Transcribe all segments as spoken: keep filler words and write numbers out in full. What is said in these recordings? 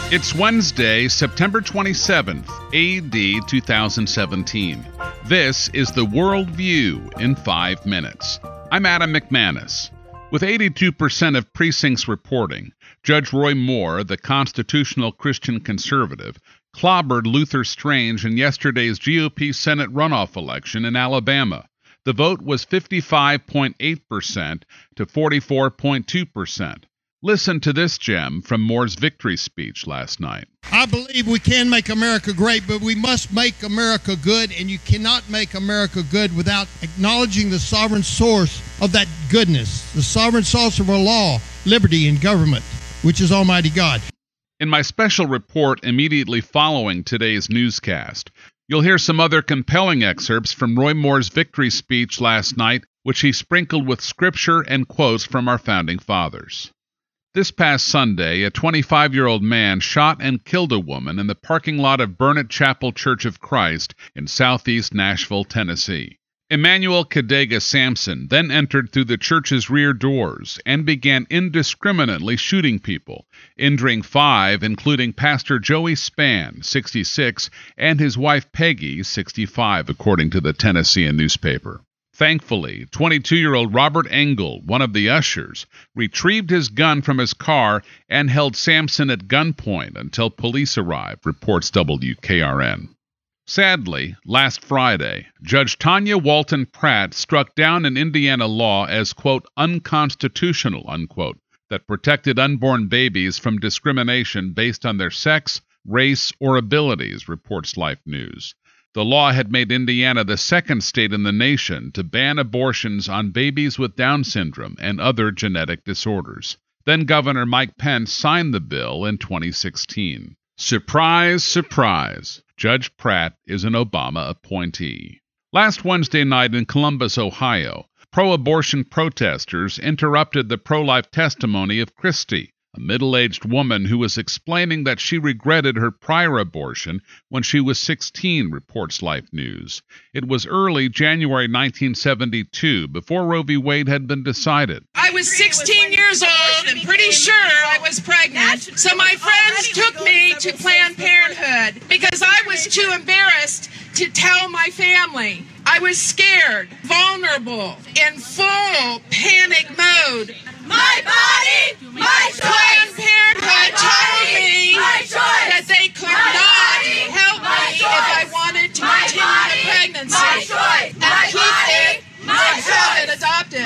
It's Wednesday, September twenty-seventh, A D two thousand seventeen. This is the World View in five minutes. I'm Adam McManus. With eighty-two percent of precincts reporting, Judge Roy Moore, the constitutional Christian conservative, clobbered Luther Strange in yesterday's G O P Senate runoff election in Alabama. The vote was fifty-five point eight percent to forty-four point two percent. Listen to this gem from Moore's victory speech last night. I believe we can make America great, but we must make America good, and you cannot make America good without acknowledging the sovereign source of that goodness, the sovereign source of our law, liberty, and government, which is Almighty God. In my special report immediately following today's newscast, you'll hear some other compelling excerpts from Roy Moore's victory speech last night, which he sprinkled with scripture and quotes from our founding fathers. This past Sunday, a twenty-five-year-old man shot and killed a woman in the parking lot of Burnett Chapel Church of Christ in southeast Nashville, Tennessee. Emmanuel Kadega Sampson then entered through the church's rear doors and began indiscriminately shooting people, injuring five, including Pastor Joey Spann, sixty-six, and his wife Peggy, sixty-five, according to the Tennessean newspaper. Thankfully, twenty-two-year-old Robert Engel, one of the ushers, retrieved his gun from his car and held Sampson at gunpoint until police arrived, reports W K R N. Sadly, last Friday, Judge Tanya Walton Pratt struck down an Indiana law as, quote, unconstitutional, unquote, that protected unborn babies from discrimination based on their sex, race, or abilities, reports Life News. The law had made Indiana the second state in the nation to ban abortions on babies with Down syndrome and other genetic disorders. Then Governor Mike Pence signed the bill in twenty sixteen. Surprise, surprise, Judge Pratt is an Obama appointee. Last Wednesday night in Columbus, Ohio, pro-abortion protesters interrupted the pro-life testimony of Christy, a middle-aged woman who was explaining that she regretted her prior abortion when she was sixteen, reports Life News. It was early January nineteen seventy-two, before Roe v. Wade had been decided. I was sixteen years old and pretty sure I was pregnant, so my friends took me to Planned Parenthood because I was too embarrassed to tell my family. I was scared, vulnerable, in full panic mode. My body, my choice. Planned Parenthood told me that they could not help me if I wanted to continue the pregnancy and keep it or have it adopted.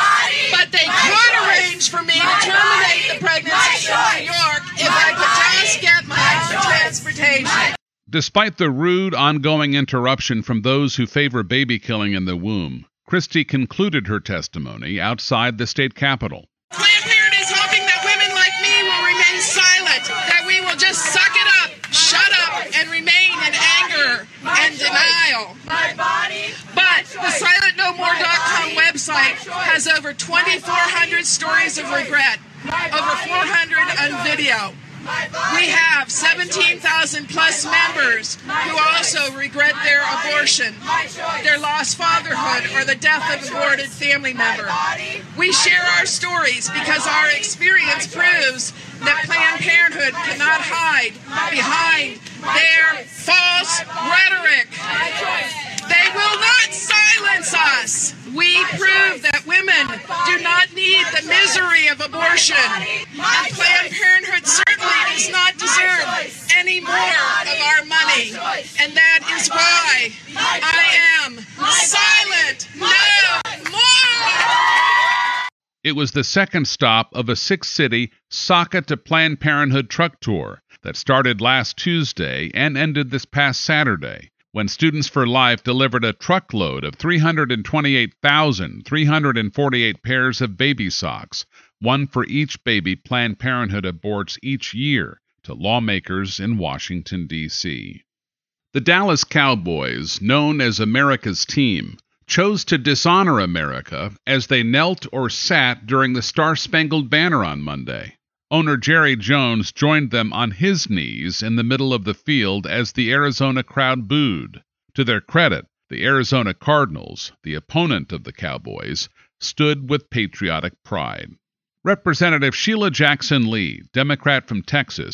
But they could arrange for me to terminate the pregnancy in New York if I could just get my own transportation. Despite the rude, ongoing interruption from those who favor baby killing in the womb, Christie concluded her testimony outside the state capitol. Planned Parenthood is hoping that women like me will remain silent, that we will just suck it up, shut up, and remain in anger and denial. But the silent no more dot com website has over twenty-four hundred stories of regret, over four hundred on video. We have seventeen thousand plus members who also regret their abortion, their lost fatherhood, or the death of an aborted family member. We share our stories because our experience proves that Planned Parenthood cannot hide behind their false rhetoric. They will not silence us. We prove that women do not need the misery of abortion. And Planned Parenthood certainly does not deserve any more of our money. And that is why I am silent no more. It was the second stop of a six-city Sock-It to Planned Parenthood truck tour that started last Tuesday and ended this past Saturday, when Students for Life delivered a truckload of three hundred twenty-eight thousand three hundred forty-eight pairs of baby socks, one for each baby Planned Parenthood aborts each year, to lawmakers in Washington, D C The Dallas Cowboys, known as America's team, chose to dishonor America as they knelt or sat during the Star-Spangled Banner on Monday. Owner Jerry Jones joined them on his knees in the middle of the field as the Arizona crowd booed. To their credit, the Arizona Cardinals, the opponent of the Cowboys, stood with patriotic pride. Representative Sheila Jackson Lee, Democrat from Texas,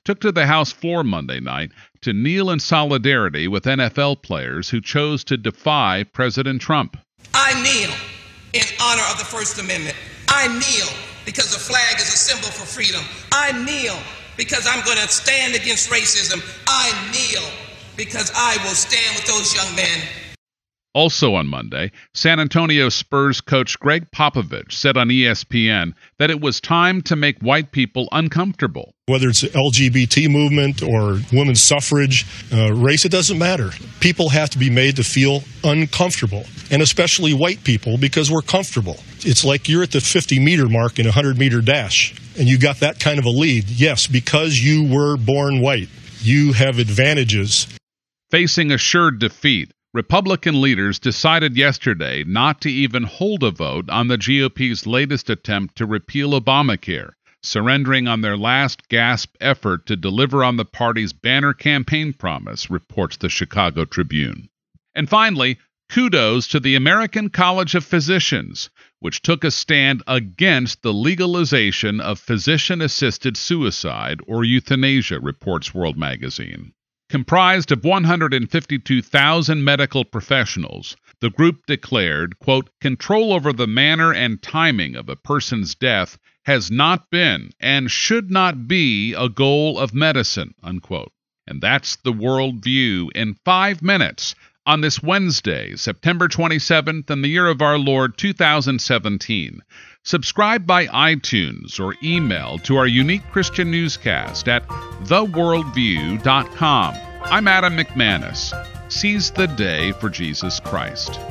took to the House floor Monday night to kneel in solidarity with N F L players who chose to defy President Trump. I kneel in honor of the First Amendment. I kneel because the flag is a symbol for freedom. I kneel because I'm going to stand against racism. I kneel because I will stand with those young men. Also on Monday, San Antonio Spurs coach Greg Popovich said on E S P N that it was time to make white people uncomfortable. Whether it's the L G B T movement or women's suffrage, uh, race, it doesn't matter. People have to be made to feel uncomfortable, and especially white people, because we're comfortable. It's like you're at the fifty-meter mark in a hundred-meter dash, and you got that kind of a lead. Yes, because you were born white, you have advantages. Facing assured defeat, Republican leaders decided yesterday not to even hold a vote on the G O P's latest attempt to repeal Obamacare, surrendering on their last gasp effort to deliver on the party's banner campaign promise, reports the Chicago Tribune. And finally, kudos to the American College of Physicians, which took a stand against the legalization of physician-assisted suicide or euthanasia, reports World Magazine. Comprised of one hundred fifty-two thousand medical professionals, the group declared, quote, control over the manner and timing of a person's death has not been and should not be a goal of medicine, unquote. And that's the World View in five minutes on this Wednesday, September twenty-seventh, in the year of our Lord two thousand seventeen. Subscribe by iTunes or email to our unique Christian newscast at the world view dot com. I'm Adam McManus. Seize the day for Jesus Christ.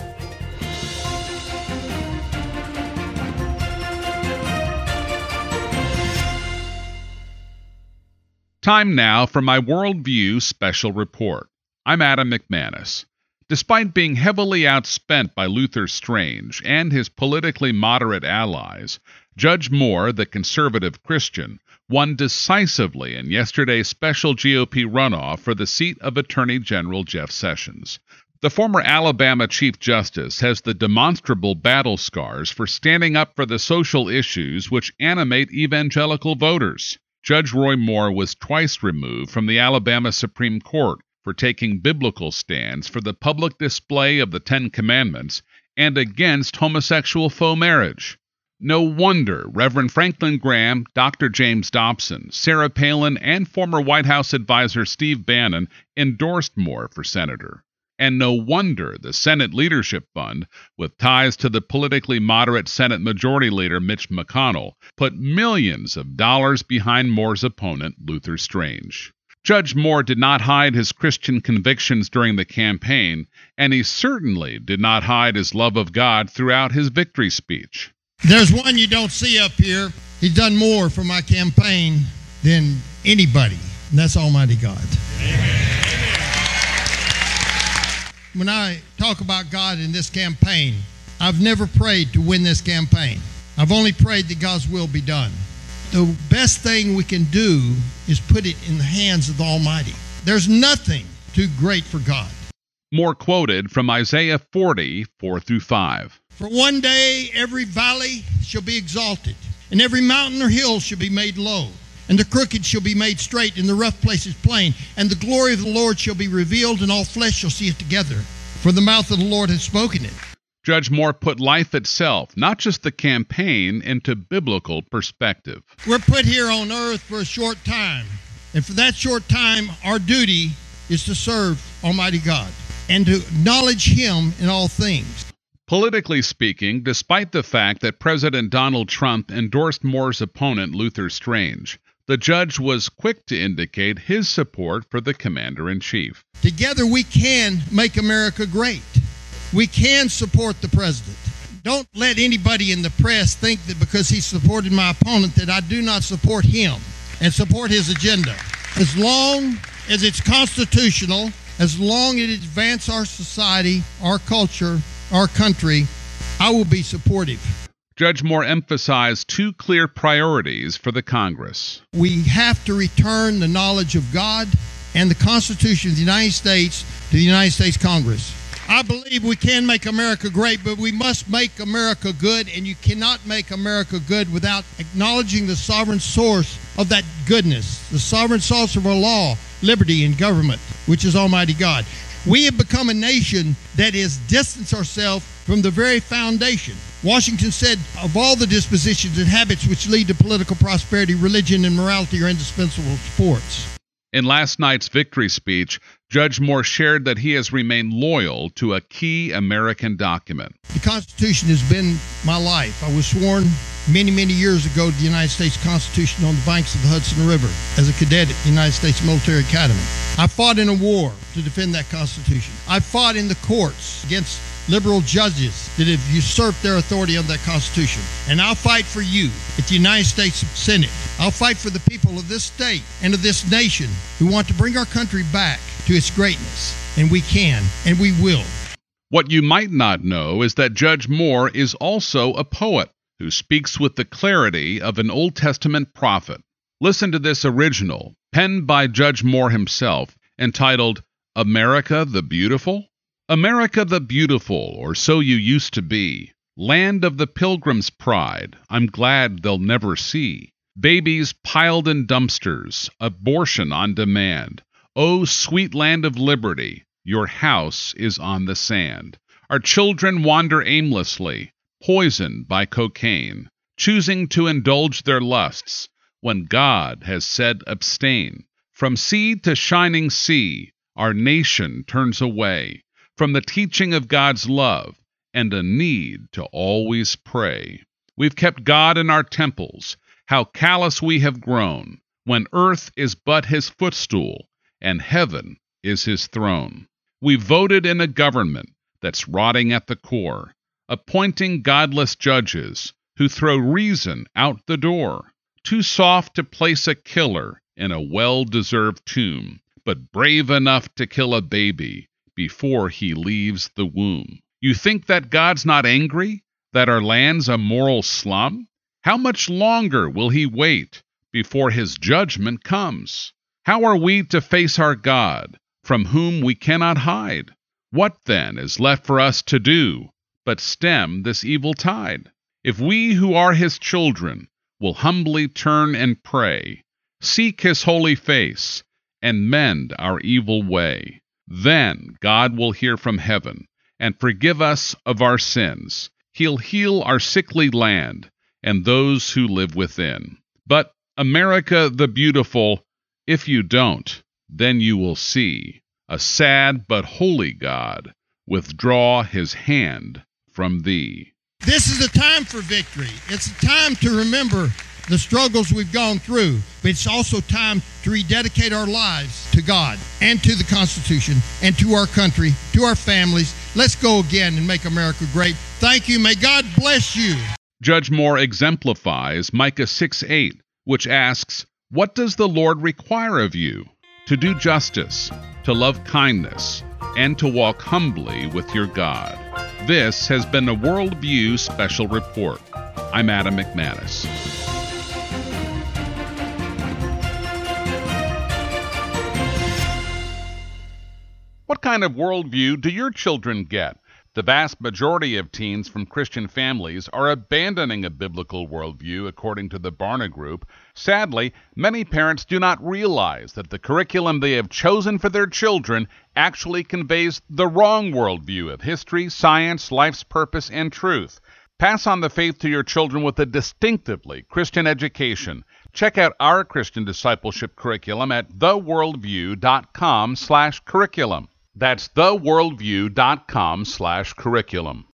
Time now for my Worldview special report. I'm Adam McManus. Despite being heavily outspent by Luther Strange and his politically moderate allies, Judge Moore, the conservative Christian, won decisively in yesterday's special G O P runoff for the seat of Attorney General Jeff Sessions. The former Alabama Chief Justice has the demonstrable battle scars for standing up for the social issues which animate evangelical voters. Judge Roy Moore was twice removed from the Alabama Supreme Court for taking biblical stands for the public display of the Ten Commandments and against homosexual faux marriage. No wonder Reverend Franklin Graham, Doctor James Dobson, Sarah Palin, and former White House advisor Steve Bannon endorsed Moore for senator. And no wonder the Senate Leadership Fund, with ties to the politically moderate Senate Majority Leader Mitch McConnell, put millions of dollars behind Moore's opponent, Luther Strange. Judge Moore did not hide his Christian convictions during the campaign, and he certainly did not hide his love of God throughout his victory speech. There's one you don't see up here. He's done more for my campaign than anybody, and that's Almighty God. Amen. When I talk about God in this campaign, I've never prayed to win this campaign. I've only prayed that God's will be done. The best thing we can do is put it in the hands of the Almighty. There's nothing too great for God. More quoted from Isaiah forty, four through five. For one day every valley shall be exalted, and every mountain or hill shall be made low, and the crooked shall be made straight, and the rough places plain, and the glory of the Lord shall be revealed, and all flesh shall see it together. For the mouth of the Lord has spoken it. Judge Moore put life itself, not just the campaign, into biblical perspective. We're put here on earth for a short time, and for that short time, our duty is to serve Almighty God and to acknowledge Him in all things. Politically speaking, despite the fact that President Donald Trump endorsed Moore's opponent, Luther Strange, the judge was quick to indicate his support for the commander-in-chief. Together we can make America great. We can support the president. Don't let anybody in the press think that because he supported my opponent that I do not support him and support his agenda. As long as it's constitutional, as long as it advances our society, our culture, our country, I will be supportive. Judge Moore emphasized two clear priorities for the Congress. We have to return the knowledge of God and the Constitution of the United States to the United States Congress. I believe we can make America great, but we must make America good, and you cannot make America good without acknowledging the sovereign source of that goodness, the sovereign source of our law, liberty, and government, which is Almighty God. We have become a nation that has distanced ourselves from the very foundation. Washington said, of all the dispositions and habits which lead to political prosperity, religion and morality are indispensable sports. In last night's victory speech, Judge Moore shared that he has remained loyal to a key American document. The Constitution has been my life. I was sworn many, many years ago to the United States Constitution on the banks of the Hudson River as a cadet at the United States Military Academy. I fought in a war to defend that Constitution. I fought in the courts against liberal judges that have usurped their authority on that Constitution. And I'll fight for you at the United States Senate. I'll fight for the people of this state and of this nation who want to bring our country back to its greatness. And we can, and we will. What you might not know is that Judge Moore is also a poet who speaks with the clarity of an Old Testament prophet. Listen to this original, penned by Judge Moore himself, entitled America the Beautiful? America the Beautiful, or so you used to be, land of the pilgrim's pride, I'm glad they'll never see. Babies piled in dumpsters, abortion on demand. Oh, sweet land of liberty, your house is on the sand. Our children wander aimlessly, poisoned by cocaine, choosing to indulge their lusts, when God has said abstain. From sea to shining sea, our nation turns away from the teaching of God's love and a need to always pray. We've kept God in our temples. How callous we have grown, when earth is but his footstool and heaven is his throne. We voted in a government that's rotting at the core, appointing godless judges who throw reason out the door. Too soft to place a killer in a well-deserved tomb, but brave enough to kill a baby before he leaves the womb. You think that God's not angry? That our land's a moral slum? How much longer will he wait before his judgment comes? How are we to face our God, from whom we cannot hide? What then is left for us to do but stem this evil tide? If we who are his children will humbly turn and pray, seek his holy face, and mend our evil way, then God will hear from heaven and forgive us of our sins. He'll heal our sickly land and those who live within. But America the Beautiful, if you don't, then you will see a sad but holy God withdraw his hand from thee. This is a time for victory. It's a time to remember the struggles we've gone through, but it's also time to rededicate our lives to God and to the Constitution and to our country, to our families. Let's go again and make America great. Thank you. May God bless you. Judge Moore exemplifies Micah six eight, which asks, what does the Lord require of you? To do justice, to love kindness, and to walk humbly with your God. This has been a Worldview Special Report. I'm Adam McManus. What kind of worldview do your children get? The vast majority of teens from Christian families are abandoning a biblical worldview, according to the Barna Group. Sadly, many parents do not realize that the curriculum they have chosen for their children actually conveys the wrong worldview of history, science, life's purpose, and truth. Pass on the faith to your children with a distinctively Christian education. Check out our Christian discipleship curriculum at theworldview.com slash curriculum. That's theworldview.com slash curriculum.